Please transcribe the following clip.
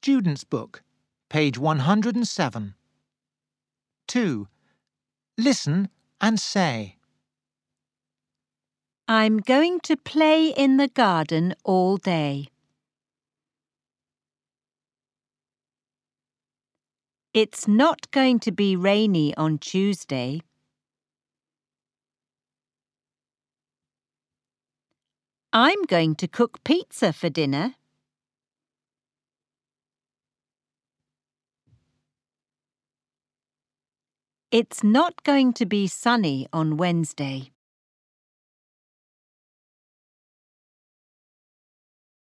Student's Book, page 107. 2. Listen and say. I'm going to play in the garden all day. It's not going to be rainy on Tuesday. I'm going to cook pizza for dinner. It's not going to be sunny on Wednesday.